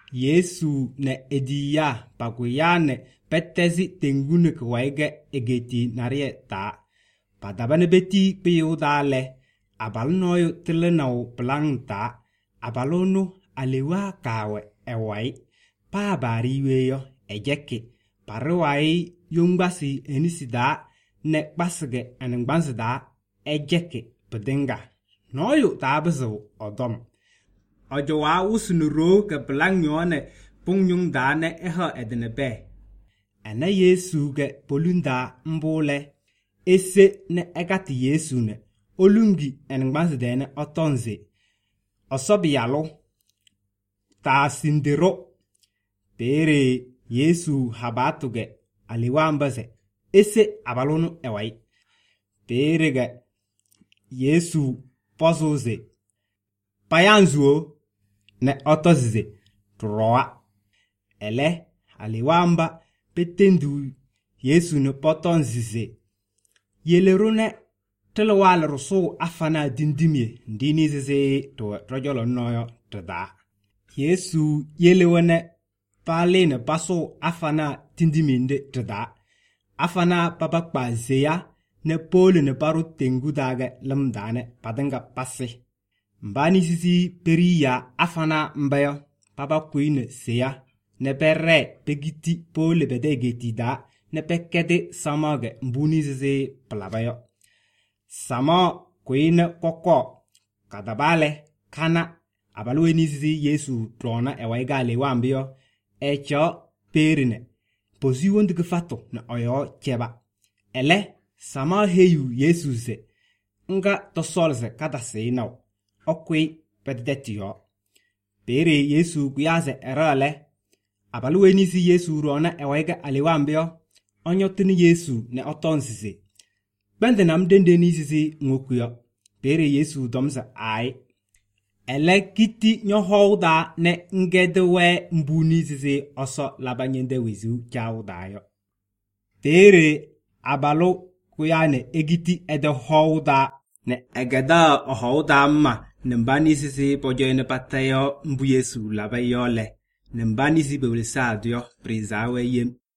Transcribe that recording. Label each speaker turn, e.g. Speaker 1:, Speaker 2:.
Speaker 1: Yesu ne ediya pakuyane petezi tengune kwaige egeti narie ta. Padabane beti piyuda le. Abalnoyo tilenau pelang ta. Abalono alewa kawe ewai. Pa bariweyo ejeki. Parewai yungbasi enisida ne basige enengbansida ejeki pedenga. Noyo tabezo odom. Ojowa usunuro ke pelang nyone pungyung dane eha edenebe. Ene Yesu ge polunda mbole. Ese ne egati Yesu ne. Olungi enengbansidene otonze. Osobiyalo. Ta sindero. Pere Yesu habatuge aliwambaze. Ese abalono ewai. Pere ge Yesu pozoze. Payanzuo ne otozize. Troa. Ele aliwamba petendu Yesu ne potonzize. Yelerune telewal rusu afana dindimye. Ndini zize to rojolo noyo tada. Yesu yelewane pale ne baso afana tindiminde tada. Afana papakpa zeya ne pole ne baro tengudage lemdane padanga passe. Mbani sisi periya afana mbayo papakwine seya ne perre pegiti pole bedegeti da ne pekede samage mbuni zize palabayo. Sama kwine koko kadabale kana abalweni zizi Yesu trona ewaigale wambio echo perine. Posi wondige fato na oyo cheba. Ele sama heyu Yesu ze. Nga tosolze kada se nao. Okwe pedetio. Pere Yesu kuyaze erale. Abalweni si Yesu rona ewaiga aliwambio. Onyotini Yesu ne otonsize. Bende namdende ni sisi ngokuyo. Pere Yesu domza ai. Ele kiti nyohouda ne ngedewe mbuni sisi oso labanyende wizu chaudayo. Pere abalo kuyane egiti ede houda ne egeda ohouda ma. Nembani sisi pojoyene patayo mbu Yesu labayole. Nembani si bewle sadio prizawe yem.